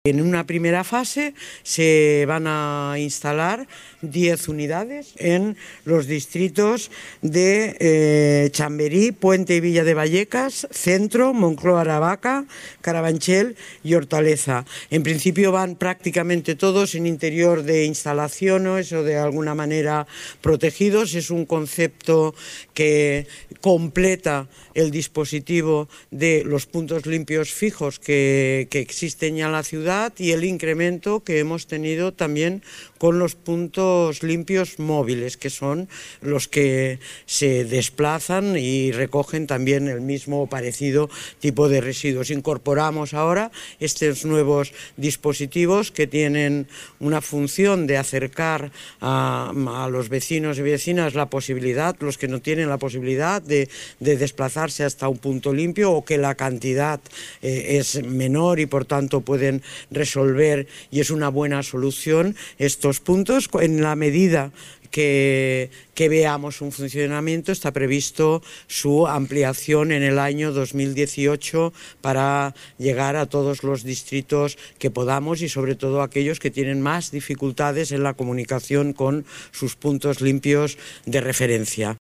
En una primera fase se van a instalar 10 unidades en los distritos de Chamberí, Puente y Villa de Vallecas, Centro, Moncloa, Aravaca, Carabanchel y Hortaleza. En principio van prácticamente todos en interior de instalaciones o de alguna manera protegidos. Es un concepto que completa el dispositivo de los puntos limpios fijos que existen ya en la ciudad y el incremento que hemos tenido también con los puntos limpios móviles, que son los que se desplazan y recogen también el mismo o parecido tipo de residuos. Incorporamos ahora estos nuevos dispositivos que tienen una función de acercar a los vecinos y vecinas la posibilidad, los que no tienen la posibilidad de desplazarse hasta un punto limpio o que la cantidad es menor y por tanto pueden resolver, y es una buena solución, estos puntos. En la medida que veamos un funcionamiento, está previsto su ampliación en el año 2018 para llegar a todos los distritos que podamos y sobre todo aquellos que tienen más dificultades en la comunicación con sus puntos limpios de referencia.